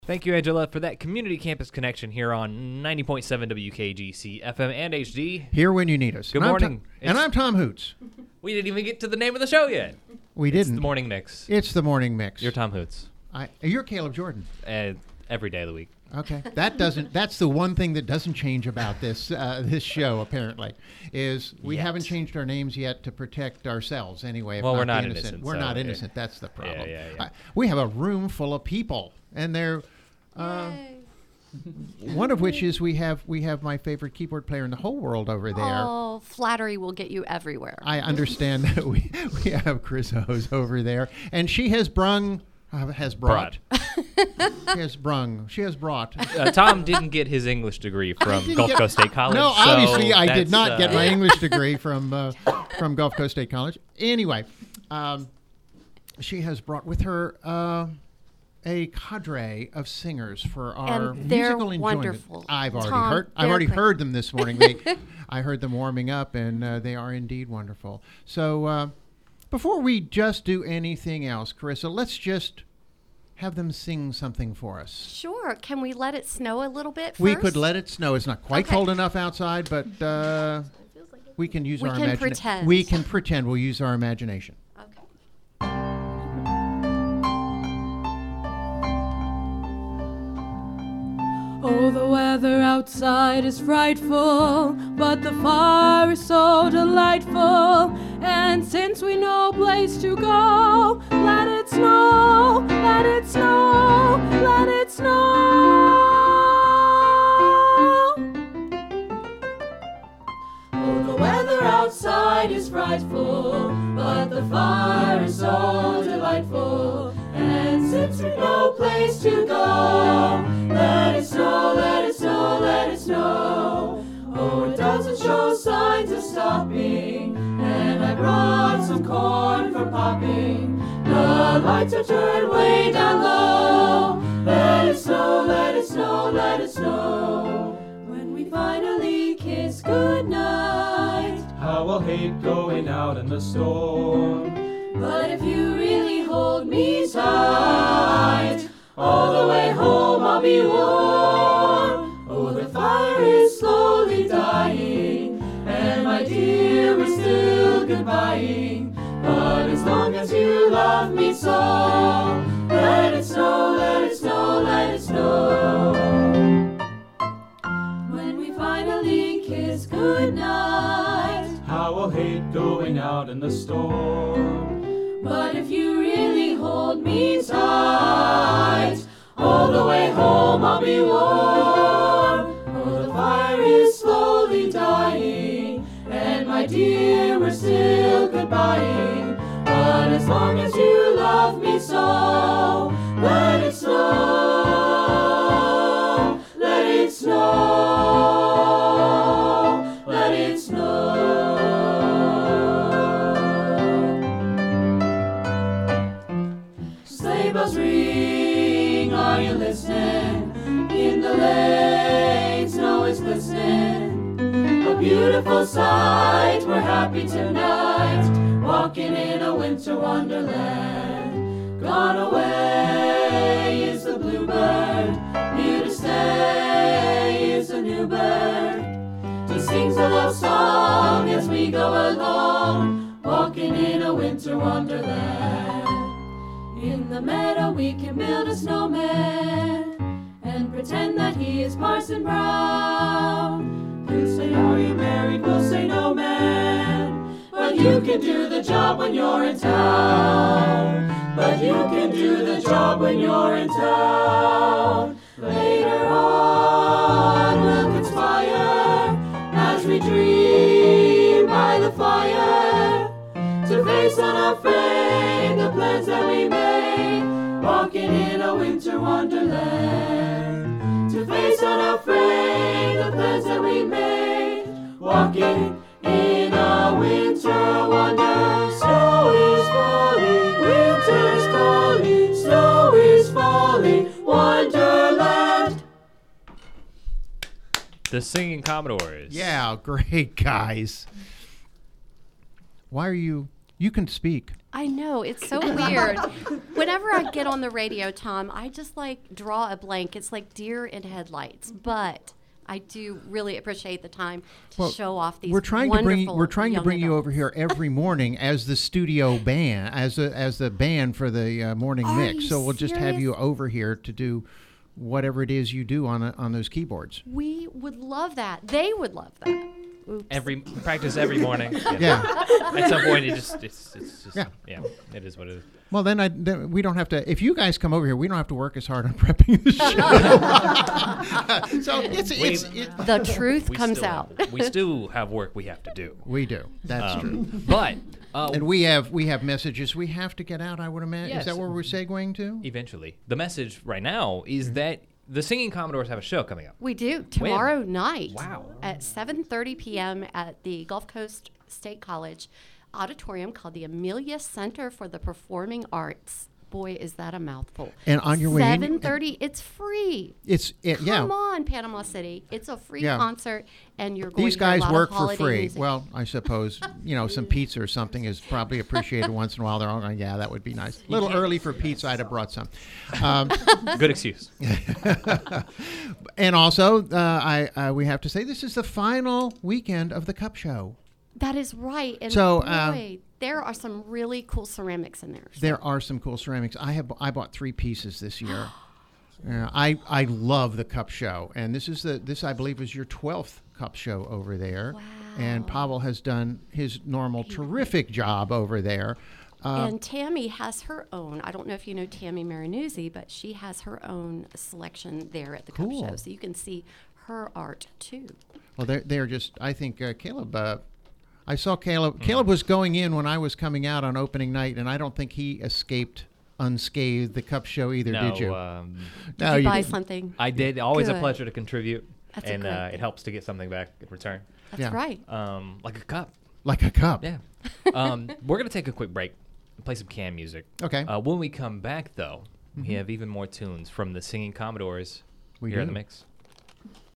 Thank you, Angela, for that community campus connection here on 90.7 WKGC FM and HD. Here when you need us. Good morning. And I'm Tom Hoots. We didn't even get to the name of the show yet. It's It's the Morning Mix. It's the Morning Mix. You're Tom Hoots. You're Caleb Jordan. Every day of the week. Okay. That's the one thing that doesn't change about this show, apparently, is we haven't changed our names yet to protect ourselves anyway. Well, we're not innocent. We're not innocent. That's the problem. Yeah. We have a room full of people, and they're... one of which is we have my favorite keyboard player in the whole world over there. Oh, flattery will get you everywhere. I understand that we have Chris Hose over there, and she has brought. She has brought. Tom didn't get his English degree from Gulf Coast State College. No, obviously I did not get my English degree from Gulf Coast State College. Anyway, she has brought with her a cadre of singers for our musical enjoyment. Wonderful. I've already heard them this morning. I heard them warming up, and they are indeed wonderful. So before we just do anything else, Carissa, let's just have them sing something for us. Sure. Can we let it snow a little bit first? We could let it snow. It's not quite cold enough outside, but we can use our imagination. Pretend. We can pretend. We'll use our imagination. Oh, the weather outside is frightful, but the fire is so delightful. And since we know place to go, let it snow, let it snow, let it snow. Oh, the weather outside is frightful, but the fire is so delightful. And since we know place to go, let it snow, let it snow, let it snow. Oh, it doesn't show signs of stopping, and I brought some corn for popping. The lights are turned way down low. Let it snow, let it snow, let it snow. When we finally kiss goodnight, how I'll hate going out in the storm. But if you really hold me tight, all the way home I'll be warm. Oh, the fire is slowly dying, and my dear, we're still goodbying. But as long as you love me so, let it snow, let it snow, let it snow. When we finally kiss goodnight, how I'll hate going out in the storm. But if you really hold me tight, all the way home I'll be warm. Oh, the fire is slowly dying, and my dear, we're still goodbying. But as long as you love me so, let it snow, let it snow, let it snow. Sleigh bells ring, are you listening? In the lane, snow is glistening. A beautiful sight, we're happy tonight, walking in a winter wonderland. Gone away is the bluebird, here to stay is a new bird. He sings a love song as we go along, walking in a winter wonderland. In the meadow we can build a snowman and pretend that he is Parson Brown. You say, are you married? We'll say, no, man. But you can do the job when you're in town. But you can do the job when you're in town. Later on we'll conspire as we dream by the fire to face unafraid the plans that we made, walking in a winter wonderland. To face unafraid the plans that we made, walking in a winter wonder. Snow is falling, winter's calling, snow is falling, Wonderland. The Singing Commodores. Yeah, great guys. Why are you can speak. I know, it's so weird. Whenever I get on the radio, Tom, I just like draw a blank. It's like deer in headlights. But I do really appreciate the time to show off these we're trying to bring young you adults. over here every morning as the studio band, as the band for the morning Are mix. you So we'll just have you serious? over here to do whatever it is you do on those keyboards. We would love that. They would love that. Oops. Practice every morning. Yeah. At some point, it's just Yeah. it is what it is. Well, then we don't have to. If you guys come over here, we don't have to work as hard on prepping the show. So it's The truth We comes still- out. We still have work we have to do. we do. That's true. But And we have messages we have to get out. I would imagine. Yes. Is that where we're segueing to? eventually, the message right now is that the Singing Commodores have a show coming up. We do tomorrow night. Wow. At 7:30 p.m. at the Gulf Coast State College auditorium called the Amelia Center for the Performing Arts. Boy, is that a mouthful. And on your way in- 7:30. It's free. Yeah. Come on, Panama City. It's a free Yeah. concert, and you're going These to hear a guys lot work of for holiday free. music. Well, I suppose some pizza or something is probably appreciated once in a while. They're all going, yeah, that would be nice. A little early for pizza. I'd have brought some. Good excuse. And also, we have to say this is the final weekend of the Cup Show. That is right. And So, boy, there are some really cool ceramics in there. There are some cool ceramics. I bought 3 pieces this year. I love the Cup Show, and this I believe is your 12th Cup Show over there. Wow. And Pavel has done his normal terrific job over there. And Tammy has her own. I don't know if you know Tammy Marinuzzi, but she has her own selection there at the Cup Cool. Show. So you can see her art too. Well, they're just. I think Caleb. I saw Caleb. Caleb was going in when I was coming out on opening night, and I don't think he escaped unscathed the Cup Show either. No, Did you? no, Did you buy didn't. something? I did. Always a Good. pleasure to contribute, That's a and great it thing. helps to get something back in return. That's Yeah. right. Like a cup. Like a cup. Yeah. We're gonna take a quick break and play some canned music. Okay. When we come back, though, we have even more tunes from the Singing Commodores We here in do. the mix.